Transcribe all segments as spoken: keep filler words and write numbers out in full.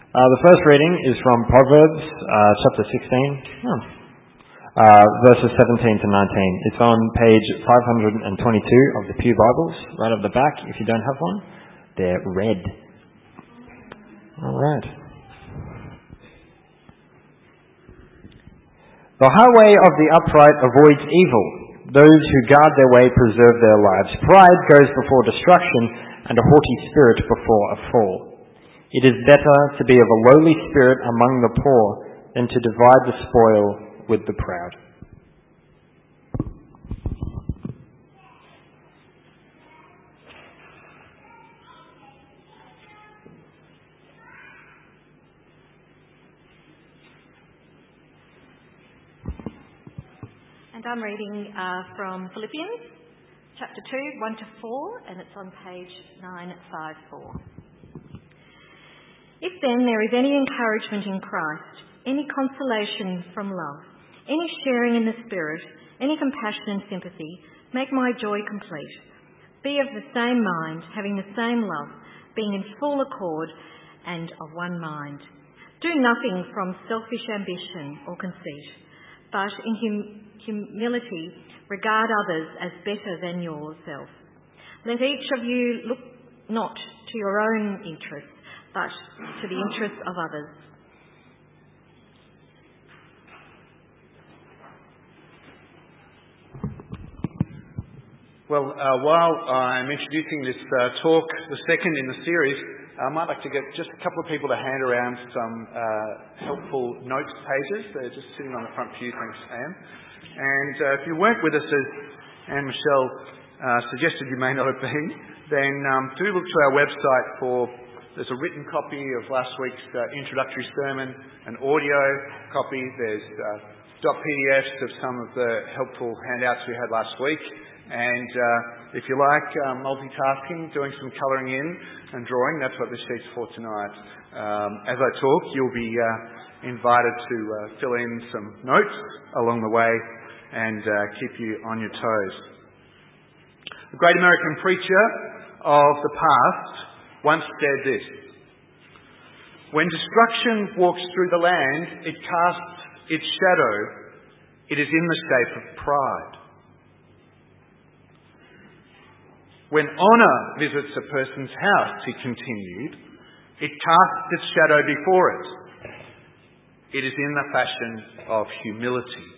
Uh, the first reading is from Proverbs uh, chapter sixteen, oh, uh, verses seventeen to nineteen. It's on page five hundred twenty-two of the Pew Bibles, right at the back if you don't have one. They're red. All right. The highway of the upright avoids evil. Those who guard their way preserve their lives. Pride goes before destruction, and a haughty spirit before a fall. It is better to be of a lowly spirit among the poor than to divide the spoil with the proud. And I'm reading uh, from Philippians, chapter two, one to four, and it's on page nine fifty-four. If then there is any encouragement in Christ, any consolation from love, any sharing in the Spirit, any compassion and sympathy, make my joy complete. Be of the same mind, having the same love, being in full accord and of one mind. Do nothing from selfish ambition or conceit, but in hum- humility regard others as better than yourself. Let each of you look not to your own interests, but to the interests of others. Well, uh, while I'm introducing this uh, talk, the second in the series, I might like to get just a couple of people to hand around some uh, helpful notes pages. They're just sitting on the front pew, thanks, Anne. And uh, if you weren't with us, as Anne Michelle uh, suggested you may not have been, then um, do look to our website for, there's a written copy of last week's uh, introductory sermon, an audio copy, there's uh, .P D Fs of some of the helpful handouts we had last week. And uh, if you like uh, multitasking, doing some colouring in and drawing, that's what this sheet's for tonight. Um, as I talk, you'll be uh, invited to uh, fill in some notes along the way and uh, keep you on your toes. A great American preacher of the past once said this: when destruction walks through the land, it casts its shadow. It is in the shape of pride. When honour visits a person's house, he continued, it casts its shadow before it. It is in the fashion of humility.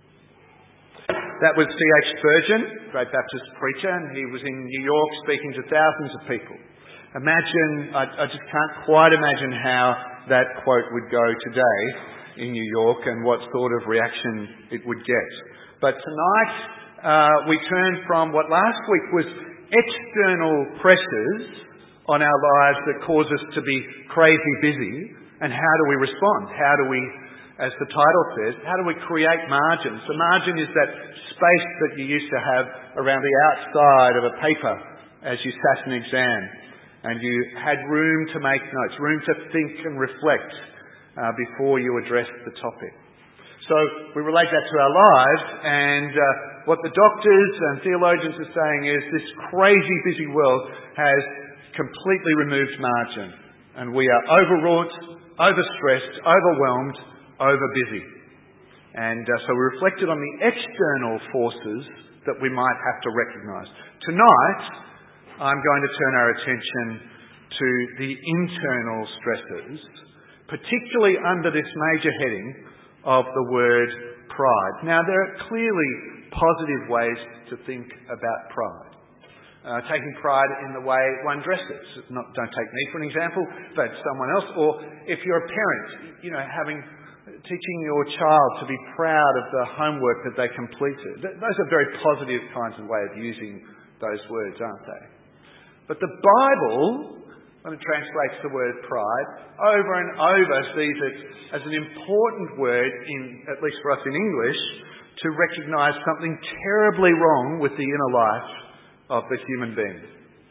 That was C H Spurgeon, great Baptist preacher, and he was in New York speaking to thousands of people. Imagine, I, I just can't quite imagine how that quote would go today in New York and what sort of reaction it would get. But tonight uh, we turn from what last week was external pressures on our lives that cause us to be crazy busy, and how do we respond? How do we, as the title says, how do we create margins? The margin is that space that you used to have around the outside of a paper as you sat an exam, and you had room to make notes, room to think and reflect uh, before you addressed the topic. So we relate that to our lives, and uh, what the doctors and theologians are saying is this crazy busy world has completely removed margin, and we are overwrought, overstressed, overwhelmed, overbusy. And uh, so we reflected on the external forces that we might have to recognise. Tonight, I'm going to turn our attention to the internal stresses, particularly under this major heading of the word pride. Now, there are clearly positive ways to think about pride. Uh, taking pride in the way one dresses. Not, don't take me for an example, but someone else. Or if you're a parent, you know, having teaching your child to be proud of the homework that they completed. Those are very positive kinds of way of using those words, aren't they? But the Bible, when it translates the word pride, over and over sees it as an important word, in at least for us in English, to recognise something terribly wrong with the inner life of the human being.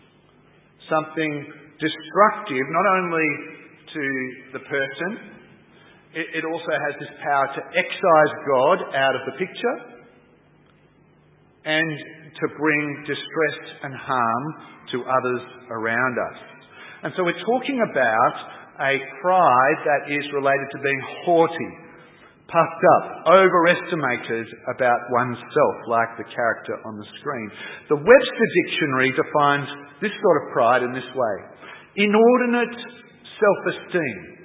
Something destructive, not only to the person, it, it also has this power to excise God out of the picture and to bring distress and harm to others around us. And so we're talking about a pride that is related to being haughty, puffed up, overestimated about oneself, like the character on the screen. The Webster Dictionary defines this sort of pride in this way: inordinate self-esteem,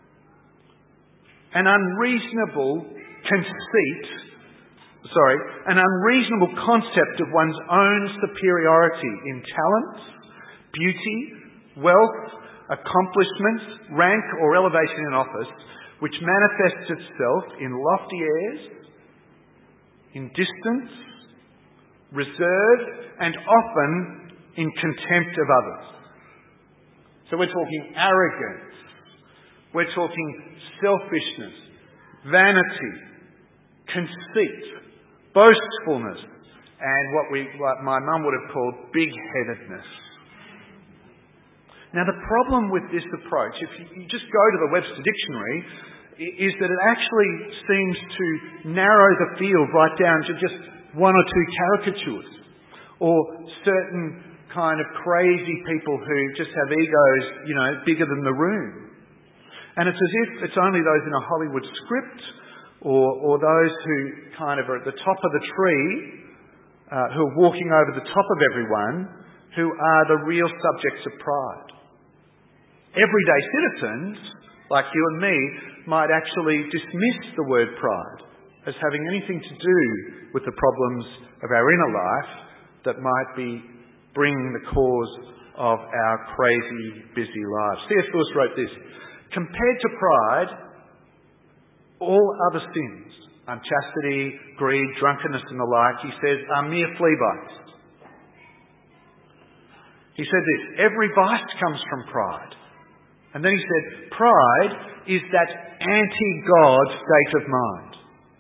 an unreasonable conceit, sorry, an unreasonable concept of one's own superiority in talents, beauty, wealth, accomplishments, rank or elevation in office, which manifests itself in lofty airs, in distance, reserve, and often in contempt of others. So we're talking arrogance, we're talking selfishness, vanity, conceit, boastfulness, and what we, what my mum would have called big-headedness. Now, the problem with this approach, if you just go to the Webster Dictionary, is that it actually seems to narrow the field right down to just one or two caricatures, or certain kind of crazy people who just have egos, you know, bigger than the room. And it's as if it's only those in a Hollywood script, or, or those who kind of are at the top of the tree, uh, who are walking over the top of everyone, who are the real subjects of pride. Everyday citizens, like you and me, might actually dismiss the word pride as having anything to do with the problems of our inner life that might be bringing the cause of our crazy, busy lives. C S Lewis wrote this: compared to pride, all other sins, unchastity, greed, drunkenness and the like, he says, are mere flea bites. He said this: every vice comes from pride. And then he said, pride is that anti-God state of mind.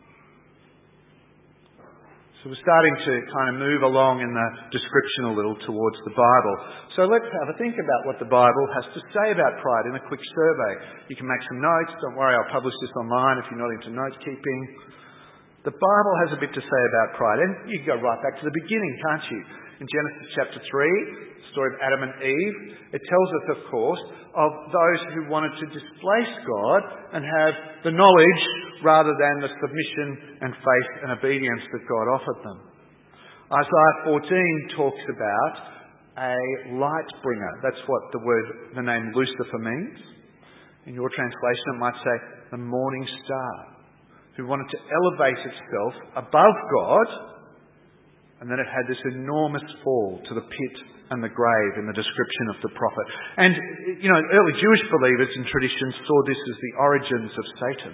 So we're starting to kind of move along in the description a little towards the Bible. So let's have a think about what the Bible has to say about pride in a quick survey. You can make some notes. Don't worry, I'll publish this online if you're not into note keeping. The Bible has a bit to say about pride. And you can go right back to the beginning, can't you? In Genesis chapter three, the story of Adam and Eve, it tells us, of course, of those who wanted to displace God and have the knowledge rather than the submission and faith and obedience that God offered them. Isaiah fourteen talks about a light bringer. That's what the word, the name Lucifer means. In your translation it might say the morning star, who wanted to elevate itself above God, and then it had this enormous fall to the pit and the grave in the description of the prophet. And, you know, early Jewish believers in tradition saw this as the origins of Satan.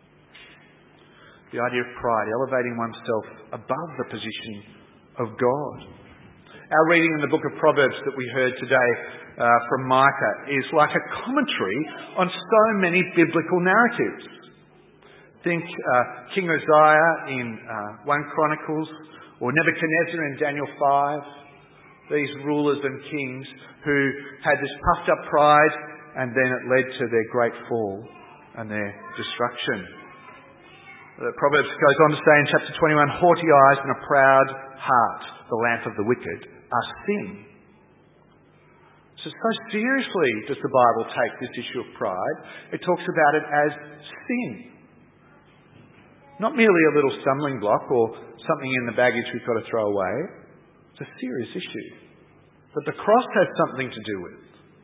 The idea of pride, elevating oneself above the position of God. Our reading in the book of Proverbs that we heard today uh, from Micah is like a commentary on so many biblical narratives. Think uh, King Uzziah in uh, First Chronicles, or Nebuchadnezzar in Daniel five. These rulers and kings who had this puffed up pride, and then it led to their great fall and their destruction. The Proverbs goes on to say in chapter twenty-one, haughty eyes and a proud heart, the lamp of the wicked, are sin. So, so seriously does the Bible take this issue of pride. It talks about it as sin. Not merely a little stumbling block or something in the baggage we've got to throw away. It's a serious issue that the cross has something to do with.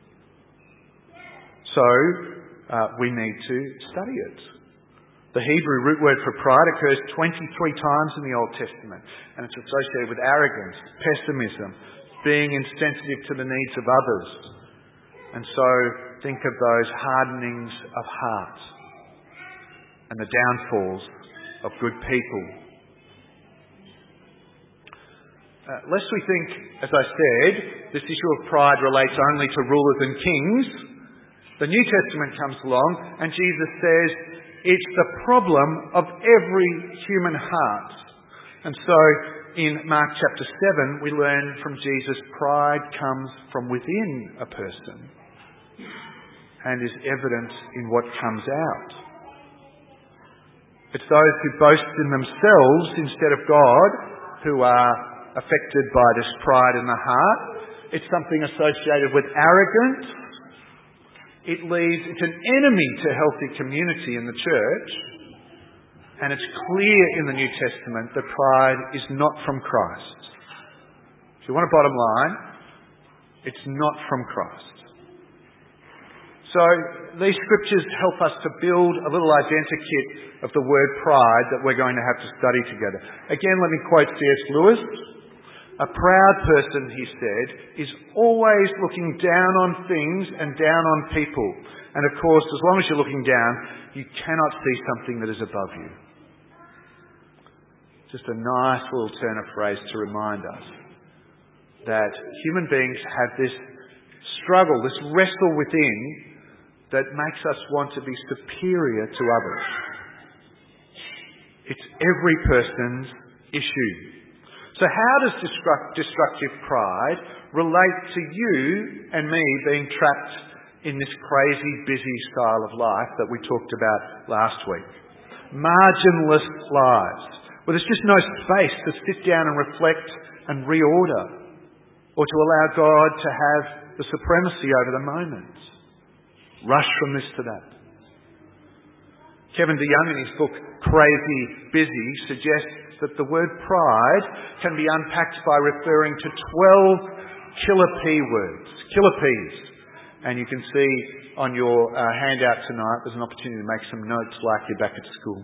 So, uh, we need to study it. The Hebrew root word for pride occurs twenty-three times in the Old Testament, and it's associated with arrogance, pessimism, being insensitive to the needs of others. And so, think of those hardenings of heart and the downfalls of good people. Uh, lest we think, as I said, this issue of pride relates only to rulers and kings, the New Testament comes along and Jesus says it's the problem of every human heart. And so in Mark chapter seven we learn from Jesus pride comes from within a person and is evident in what comes out. It's those who boast in themselves instead of God who are affected by this pride in the heart. It's something associated with arrogance, It leads, it's an enemy to healthy community in the church. And it's clear in the New Testament that pride is not from Christ. If you want a bottom line, it's not from Christ. So these scriptures help us to build a little identikit of the word pride that we're going to have to study together. Again, let me quote C S Lewis. A proud person, he said, is always looking down on things and down on people. And of course, as long as you're looking down, you cannot see something that is above you. Just a nice little turn of phrase to remind us that human beings have this struggle, this wrestle within that makes us want to be superior to others. It's every person's issue. So how does destructive pride relate to you and me being trapped in this crazy, busy style of life that we talked about last week? Marginless lives, where there's just no space to sit down and reflect and reorder, or to allow God to have the supremacy over the moment. Rush from this to that. Kevin DeYoung, in his book Crazy Busy, suggests that the word pride can be unpacked by referring to twelve killer P words, killer P's. And you can see on your uh, handout tonight, there's an opportunity to make some notes like you're back at school.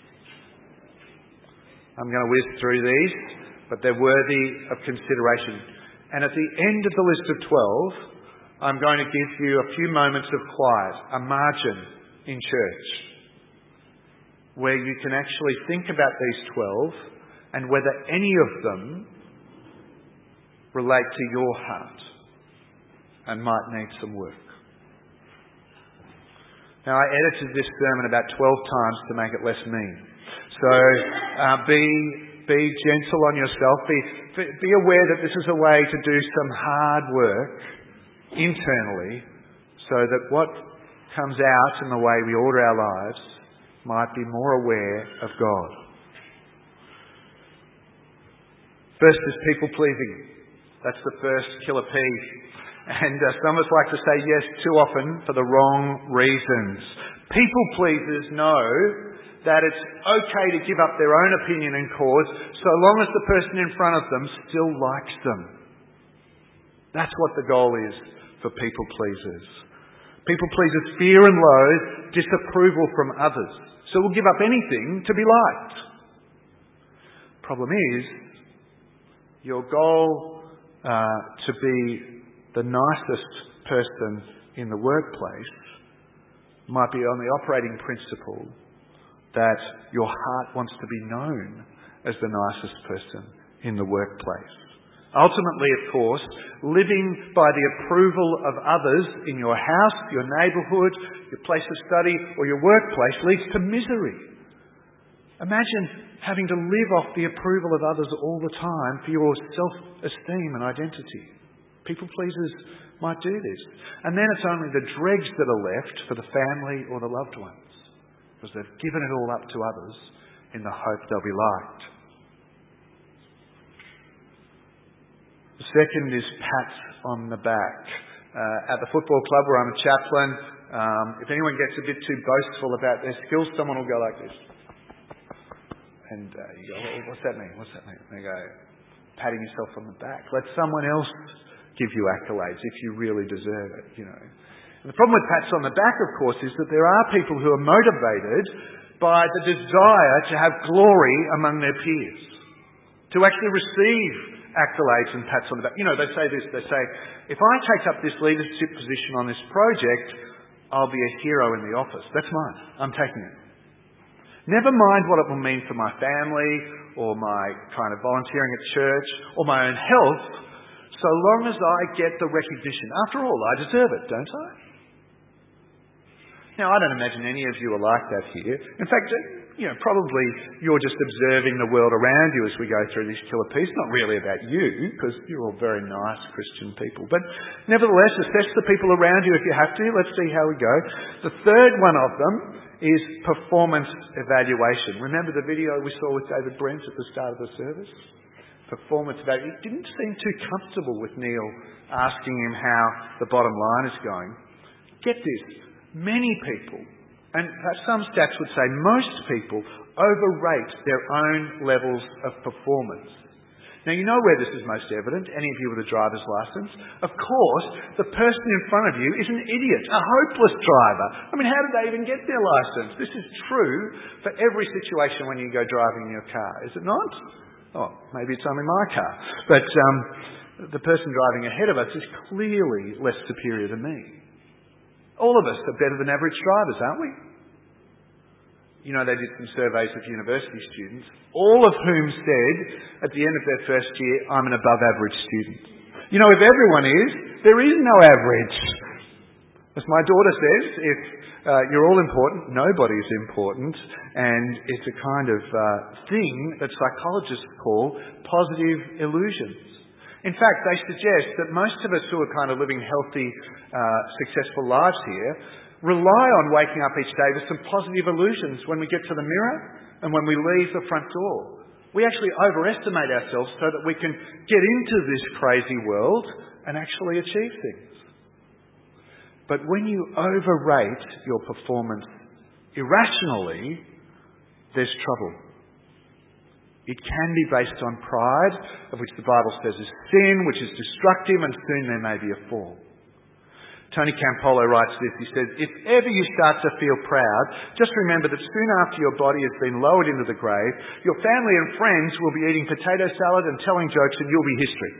I'm going to whiz through these, but they're worthy of consideration. And at the end of the list of twelve, I'm going to give you a few moments of quiet, a margin in church, where you can actually think about these twelve and whether any of them relate to your heart and might need some work. Now, I edited this sermon about twelve times to make it less mean. So uh, be be gentle on yourself. Be, be aware that this is a way to do some hard work internally so that what comes out in the way we order our lives might be more aware of God. First is people-pleasing. That's the first killer P. And uh, some of us like to say yes too often for the wrong reasons. People-pleasers know that it's okay to give up their own opinion and cause so long as the person in front of them still likes them. That's what the goal is for people-pleasers. People-pleasers fear and loathe disapproval from others, so will give up anything to be liked. Problem is, your goal uh, to be the nicest person in the workplace might be on the operating principle that your heart wants to be known as the nicest person in the workplace. Ultimately, of course, living by the approval of others in your house, your neighbourhood, your place of study, or your workplace leads to misery. Imagine having to live off the approval of others all the time for your self-esteem and identity. People pleasers might do this. And then it's only the dregs that are left for the family or the loved ones, because they've given it all up to others in the hope they'll be liked. The second is pats on the back. Uh, at the football club where I'm a chaplain, um, if anyone gets a bit too boastful about their skills, someone will go like this. And uh, you go, well, what's that mean? What's that mean? And they go, patting yourself on the back. Let someone else give you accolades if you really deserve it, you know. And the problem with pats on the back, of course, is that there are people who are motivated by the desire to have glory among their peers, to actually receive accolades and pats on the back. You know, they say this, they say, if I take up this leadership position on this project, I'll be a hero in the office. That's mine. I'm taking it. Never mind what it will mean for my family or my kind of volunteering at church or my own health, so long as I get the recognition. After all, I deserve it, don't I? Now, I don't imagine any of you are like that here. In fact, you know, probably you're just observing the world around you as we go through these killer P's. Not really about you, because you're all very nice Christian people. But nevertheless, assess the people around you if you have to. Let's see how we go. The third one of them is performance evaluation. Remember the video we saw with David Brent at the start of the service? Performance evaluation. He didn't seem too comfortable with Neil asking him how the bottom line is going. get this, many people, and perhaps some stats would say most people, overrate their own levels of performance. Now, you know where this is most evident, any of you with a driver's licence. Of course, the person in front of you is an idiot, a hopeless driver. I mean, how did they even get their licence? This is true for every situation when you go driving in your car, is it not? Oh, maybe it's only my car. But um, the person driving ahead of us is clearly less superior than me. All of us are better than average drivers, aren't we? You know, they did some surveys of university students, all of whom said at the end of their first year, I'm an above average student. You know, if everyone is, there is no average. As my daughter says, if uh, you're all important, nobody's important, and it's a kind of uh, thing that psychologists call positive illusions. In fact, they suggest that most of us who are kind of living healthy, uh, successful lives here rely on waking up each day with some positive illusions when we get to the mirror and when we leave the front door. We actually overestimate ourselves so that we can get into this crazy world and actually achieve things. But when you overrate your performance irrationally, there's trouble. It can be based on pride, of which the Bible says is sin, which is destructive, and soon there may be a fall. Tony Campolo writes this, he says, if ever you start to feel proud, just remember that soon after your body has been lowered into the grave, your family and friends will be eating potato salad and telling jokes and you'll be history.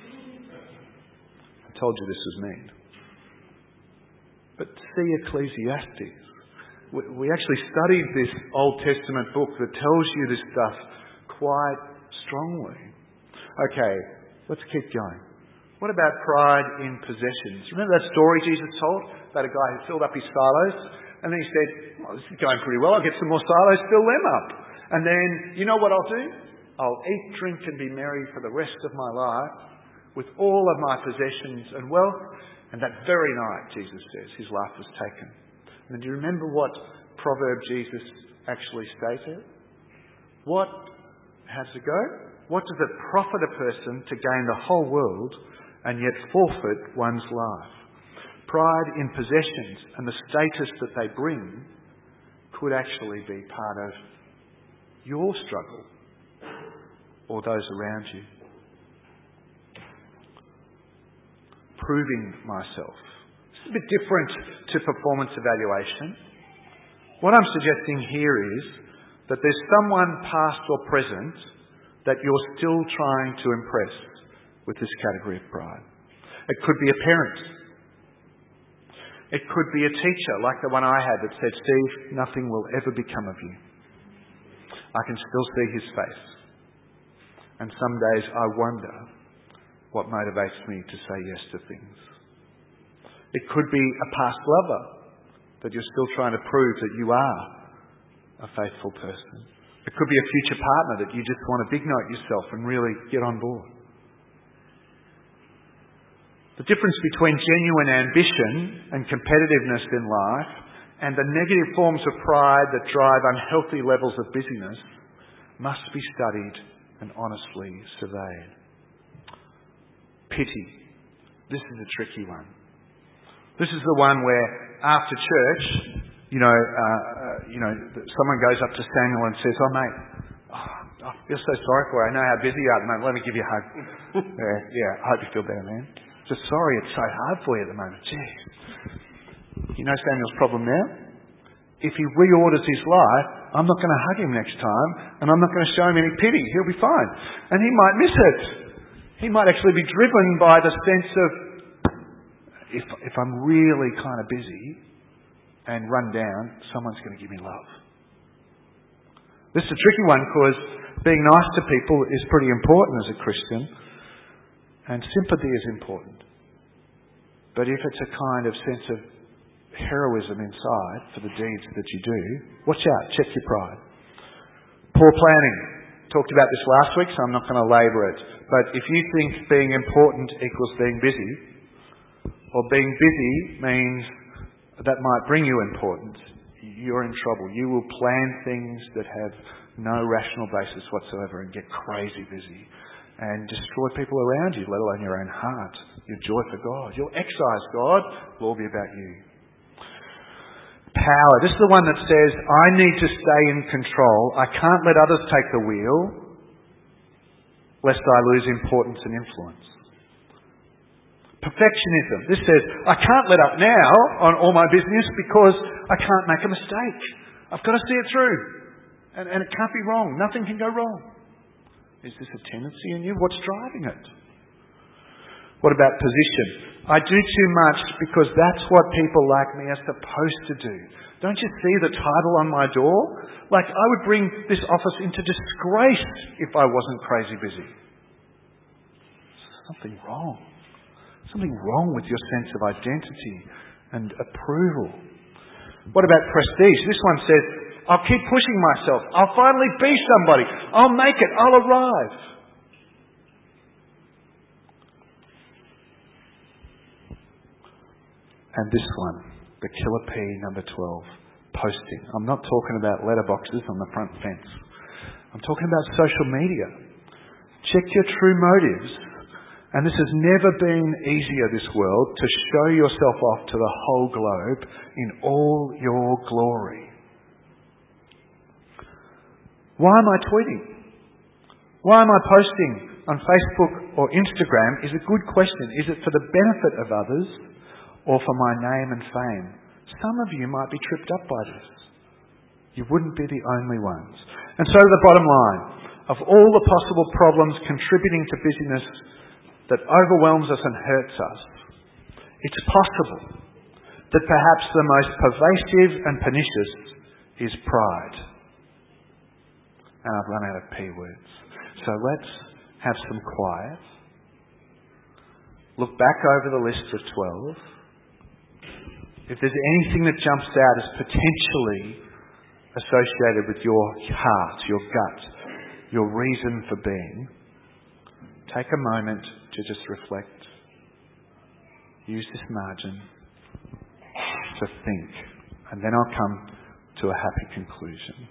I told you this was mean. But see Ecclesiastes. We actually studied this Old Testament book that tells you this stuff quite strongly. Okay, let's keep going. What about pride in possessions? Remember that story Jesus told about a guy who filled up his silos? And then he said, well, this is going pretty well. I'll get some more silos, fill them up. And then, you know what I'll do? I'll eat, drink and be merry for the rest of my life with all of my possessions and wealth. And that very night, Jesus says, his life was taken. And do you remember what proverb Jesus actually stated? What, how's it go? What does it profit a person to gain the whole world and yet forfeit one's life? Pride in possessions and the status that they bring could actually be part of your struggle or those around you. Proving myself. It's a bit different to performance evaluation. What I'm suggesting here is that there's someone past or present that you're still trying to impress with this category of pride. It could be a parent. It could be a teacher like the one I had that said, Steve, nothing will ever become of you. I can still see his face. And some days I wonder what motivates me to say yes to things. It could be a past lover that you're still trying to prove that you are a faithful person. It could be a future partner that you just want to big note yourself and really get on board. The difference between genuine ambition and competitiveness in life and the negative forms of pride that drive unhealthy levels of busyness must be studied and honestly surveyed. Pity. This is a tricky one. This is the one where after church, you know, uh, uh, you know, someone goes up to Samuel and says, "Oh mate, oh, I feel so sorry for you. I know how busy you are at the moment. Let me give you a hug." yeah, yeah, I hope you feel better, man. Just sorry it's so hard for you at the moment. Jeez. You know Samuel's problem now? If he reorders his life, I'm not going to hug him next time, and I'm not going to show him any pity. He'll be fine. And he might miss it. He might actually be driven by the sense of, if if I'm really kind of busy and run down, someone's going to give me love. This is a tricky one because being nice to people is pretty important as a Christian, and sympathy is important. But if it's a kind of sense of heroism inside for the deeds that you do, watch out, check your pride. Poor planning. Talked about this last week, so I'm not going to labour it. But if you think being important equals being busy, or being busy means that might bring you importance, you're in trouble. You will plan things that have no rational basis whatsoever and get crazy busy and destroy people around you, let alone your own heart, your joy for God. You'll excise God, it'll all be about you. Power. This is the one that says, I need to stay in control. I can't let others take the wheel, lest I lose importance and influence. Perfectionism. This says, I can't let up now on all my business because I can't make a mistake. I've got to see it through. And, and it can't be wrong. Nothing can go wrong. Is this a tendency in you? What's driving it? What about position? I do too much because that's what people like me are supposed to do. Don't you see the title on my door? Like, I would bring this office into disgrace if I wasn't crazy busy. Something wrong. Something wrong with your sense of identity and approval. What about prestige? This one says, I'll keep pushing myself. I'll finally be somebody. I'll make it. I'll arrive. And this one, the killer P, number twelve, posting. I'm not talking about letterboxes on the front fence. I'm talking about social media. Check your true motives. And this has never been easier, this world, to show yourself off to the whole globe in all your glory. Why am I tweeting? Why am I posting on Facebook or Instagram is a good question. Is it for the benefit of others or for my name and fame? Some of you might be tripped up by this. You wouldn't be the only ones. And so the bottom line, of all the possible problems contributing to busyness that overwhelms us and hurts us, it's possible that perhaps the most pervasive and pernicious is pride. And I've run out of P words. So let's have some quiet. Look back over the list of twelve. If there's anything that jumps out as potentially associated with your heart, your gut, your reason for being, take a moment to just reflect. Use this margin to think. And then I'll come to a happy conclusion.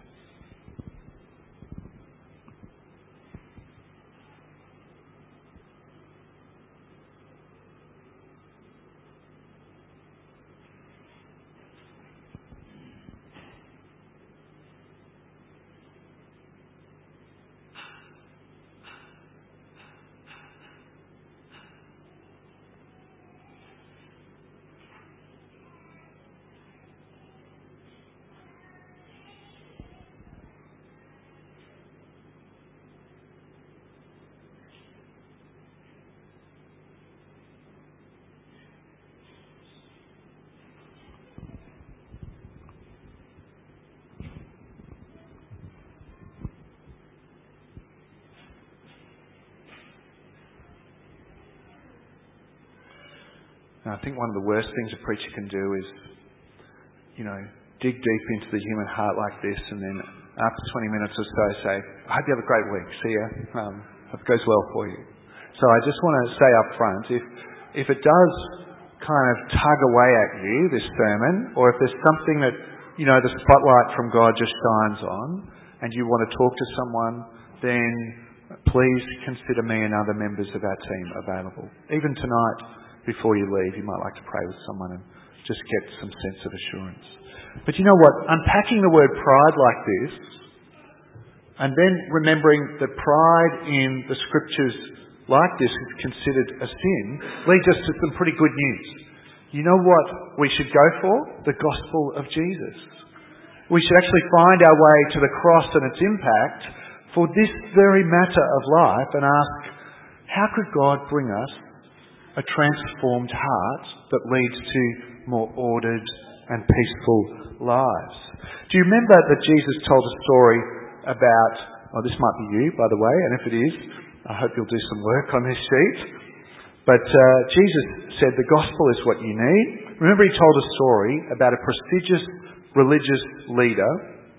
And I think one of the worst things a preacher can do is, you know, dig deep into the human heart like this, and then after twenty minutes or so say, I hope you have a great week. See ya. Um, hope it goes well for you. So I just want to say up front, if, if it does kind of tug away at you, this sermon, or if there's something that, you know, the spotlight from God just shines on, and you want to talk to someone, then please consider me and other members of our team available. Even tonight, before you leave, you might like to pray with someone and just get some sense of assurance. But you know what? Unpacking the word pride like this, and then remembering that pride in the scriptures like this is considered a sin, leads us to some pretty good news. You know what we should go for? The gospel of Jesus. We should actually find our way to the cross and its impact for this very matter of life and ask, how could God bring us a transformed heart that leads to more ordered and peaceful lives? Do you remember that Jesus told a story about, oh, this might be you, by the way, and if it is, I hope you'll do some work on this sheet. But uh, Jesus said the gospel is what you need. Remember, he told a story about a prestigious religious leader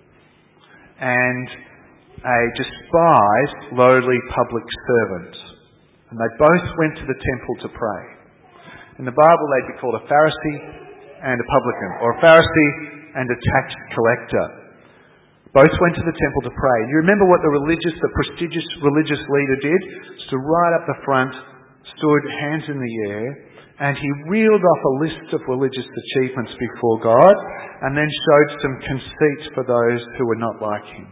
and a despised lowly public servant. And they both went to the temple to pray. In the Bible, they'd be called a Pharisee and a publican, or a Pharisee and a tax collector. Both went to the temple to pray. And you remember what the religious, the prestigious religious leader did? So right up the front, stood hands in the air, And he reeled off a list of religious achievements before God and then showed some conceit for those who were not like him.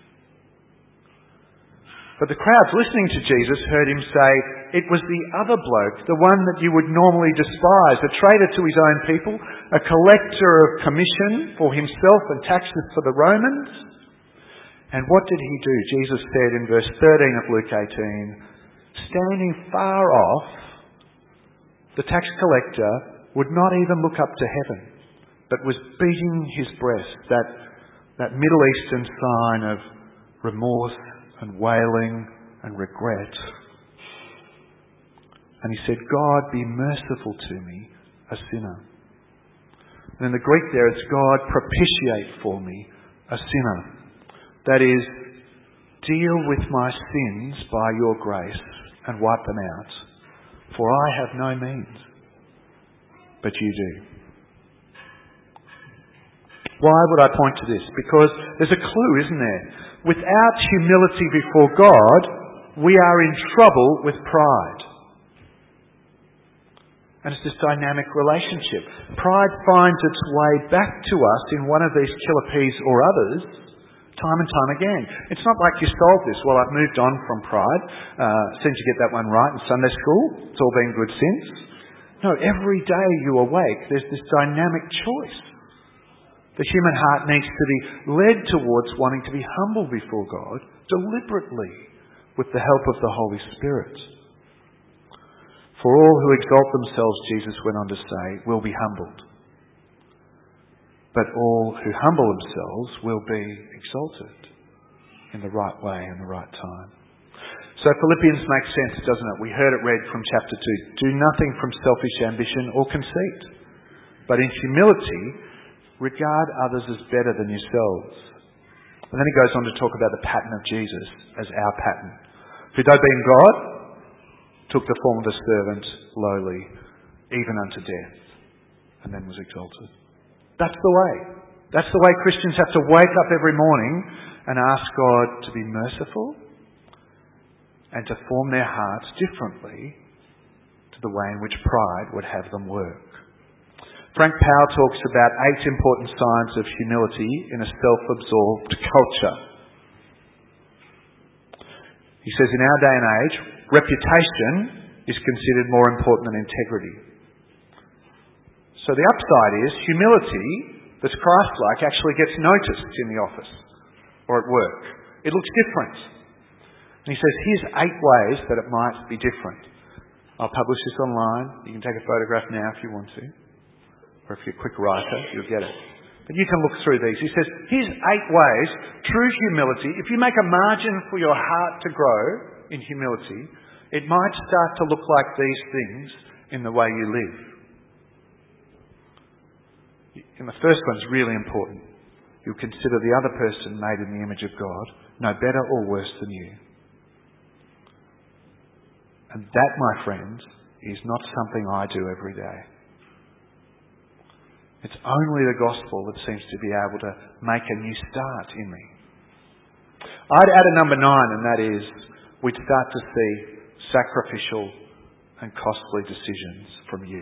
But the crowds listening to Jesus heard him say, "It was the other bloke, the one that you would normally despise, a traitor to his own people, a collector of commission for himself and taxes for the Romans." And what did he do? Jesus said in verse thirteen of Luke eighteen, "Standing far off, the tax collector would not even look up to heaven, but was beating his breast," that, that Middle Eastern sign of remorse and wailing and regret. And he said, "God, be merciful to me, a sinner." And in the Greek there, it's God, propitiate for me, a sinner. That is, deal with my sins by your grace and wipe them out. For I have no means, but you do. Why would I point to this? Because there's a clue, isn't there? Without humility before God, we are in trouble with pride. And it's this dynamic relationship. Pride finds its way back to us in one of these killer peas or others, time and time again. It's not like you solved this. Well, I've moved on from pride. Uh, seemed to get that one right in Sunday school. It's all been good since. No, every day you awake, there's this dynamic choice. The human heart needs to be led towards wanting to be humble before God, deliberately, with the help of the Holy Spirit. For all who exalt themselves, Jesus went on to say, will be humbled. But all who humble themselves will be exalted in the right way and the right time. So Philippians makes sense, doesn't it? We heard it read from chapter two. Do nothing from selfish ambition or conceit, but in humility regard others as better than yourselves. And then he goes on to talk about the pattern of Jesus as our pattern, who though being God, took the form of a servant, lowly, even unto death, and then was exalted. That's the way. That's the way Christians have to wake up every morning and ask God to be merciful and to form their hearts differently to the way in which pride would have them work. Frank Powell talks about eight important signs of humility in a self-absorbed culture. He says, in our day and age, reputation is considered more important than integrity. So the upside is humility that's Christ-like actually gets noticed in the office or at work. It looks different. And he says, here's eight ways that it might be different. I'll publish this online. You can take a photograph now if you want to. Or if you're a quick writer, you'll get it. But you can look through these. He says, here's eight ways, true humility. If you make a margin for your heart to grow in humility, it might start to look like these things in the way you live. And the first one's really important. You'll consider the other person made in the image of God no better or worse than you. And that, my friends, is not something I do every day. It's only the gospel that seems to be able to make a new start in me. I'd add a number nine, and that is we'd start to see sacrificial and costly decisions from you.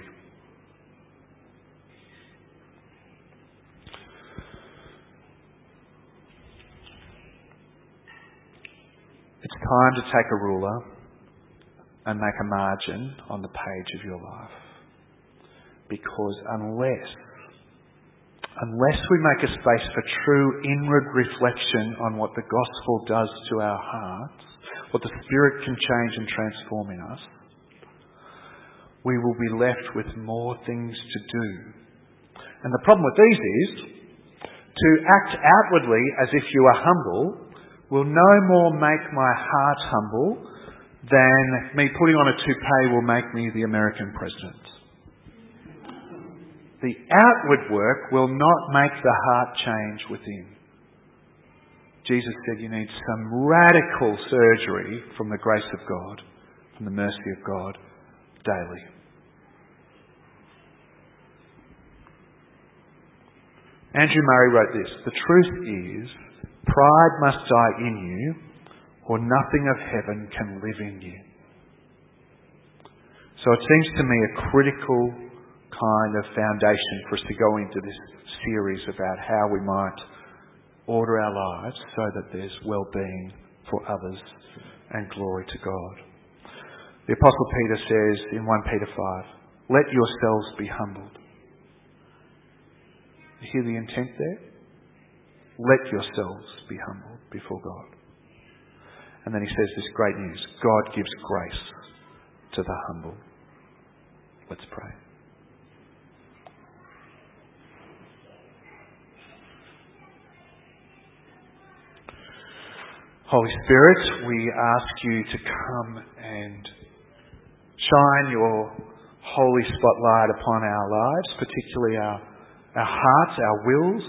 It's time to take a ruler and make a margin on the page of your life. Because unless Unless we make a space for true inward reflection on what the gospel does to our hearts, what the Spirit can change and transform in us, we will be left with more things to do. And the problem with these is, to act outwardly as if you are humble will no more make my heart humble than me putting on a toupee will make me the American president. The outward work will not make the heart change within. Jesus said you need some radical surgery from the grace of God, from the mercy of God, daily. Andrew Murray wrote this, the truth is, pride must die in you, or nothing of heaven can live in you. So it seems to me a critical kind of foundation for us to go into this series about how we might order our lives so that there's well-being for others and glory to God. The Apostle Peter says in First Peter five, let yourselves be humbled. You hear the intent there? Let yourselves be humbled before God. And then he says this great news. God gives grace to the humble. Let's pray. Holy Spirit, we ask you to come and shine your holy spotlight upon our lives, particularly our, our hearts, our wills.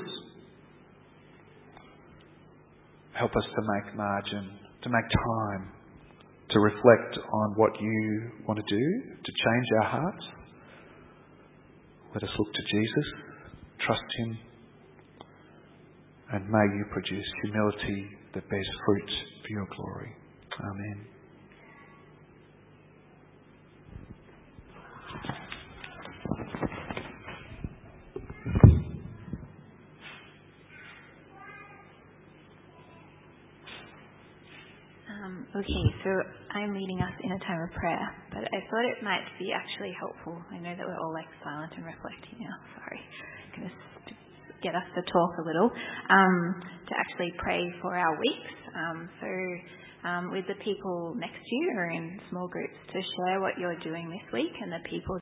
Help us to make margin, to make time, to reflect on what you want to do, to change our hearts. Let us look to Jesus, trust him, and may you produce humility that bears fruit for your glory. Amen. Um, okay, so I'm leading us in a time of prayer, but I thought it might be actually helpful. I know that we're all like silent and reflecting now. Sorry. I'm going to get us to talk a little, um, to actually pray for our weeks. Um, so um, with the people next to you or in small groups to share what you're doing this week and the people